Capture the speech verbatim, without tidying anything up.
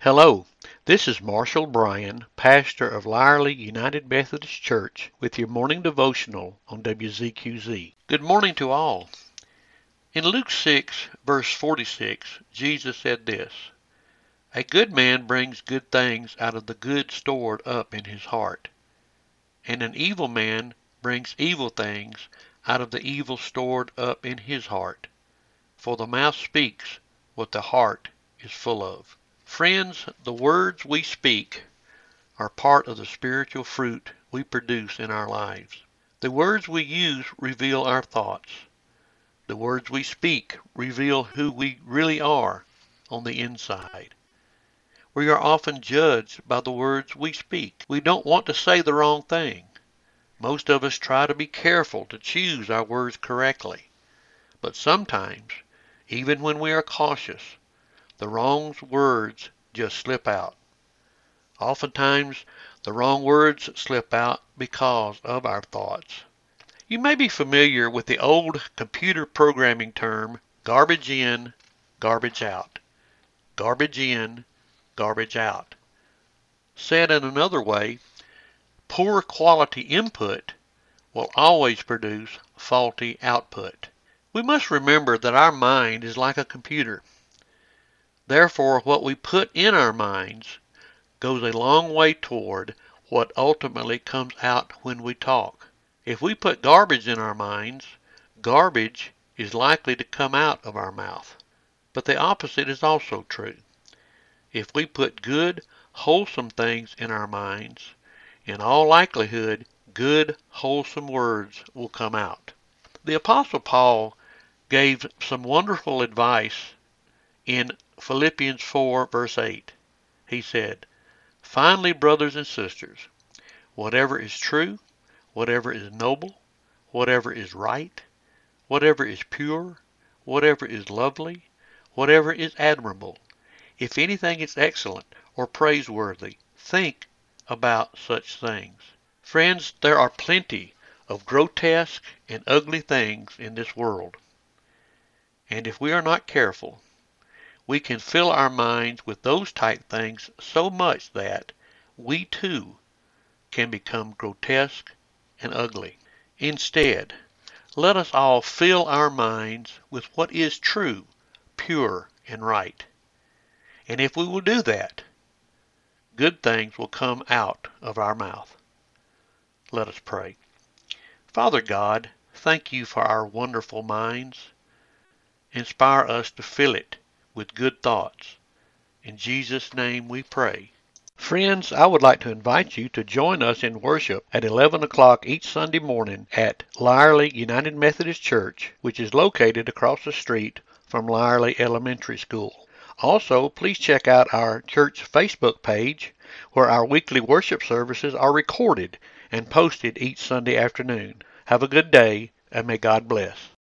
Hello, this is Marshall Bryan, pastor of Lyerly United Methodist Church, with your morning devotional on W Z Q Z. Good morning to all. In Luke six, verse forty-six, Jesus said this, "A good man brings good things out of the good stored up in his heart, and an evil man brings evil things out of the evil stored up in his heart. For the mouth speaks what the heart is full of." Friends, the words we speak are part of the spiritual fruit we produce in our lives. The words we use reveal our thoughts. The words we speak reveal who we really are on the inside. We are often judged by the words we speak. We don't want to say the wrong thing. Most of us try to be careful to choose our words correctly. But sometimes, even when we are cautious, the wrong words just slip out. Oftentimes, the wrong words slip out because of our thoughts. You may be familiar with the old computer programming term, garbage in, garbage out. Garbage in, garbage out. Said in another way, poor quality input will always produce faulty output. We must remember that our mind is like a computer. Therefore, what we put in our minds goes a long way toward what ultimately comes out when we talk. If we put garbage in our minds, garbage is likely to come out of our mouth. But the opposite is also true. If we put good, wholesome things in our minds, in all likelihood, good, wholesome words will come out. The Apostle Paul gave some wonderful advice in Philippians four, verse eight. He said, "Finally, brothers and sisters, whatever is true, whatever is noble, whatever is right, whatever is pure, whatever is lovely, whatever is admirable, if anything is excellent or praiseworthy, think about such things." Friends, there are plenty of grotesque and ugly things in this world. And if we are not careful, we can fill our minds with those type things so much that we too can become grotesque and ugly. Instead, let us all fill our minds with what is true, pure, and right. And if we will do that, good things will come out of our mouth. Let us pray. Father God, thank you for our wonderful minds. Inspire us to fill it with good thoughts. In Jesus' name we pray. Friends, I would like to invite you to join us in worship at eleven o'clock each Sunday morning at Lyerly United Methodist Church, which is located across the street from Lyerly Elementary School. Also, please check out our church Facebook page, where our weekly worship services are recorded and posted each Sunday afternoon. Have a good day, and may God bless.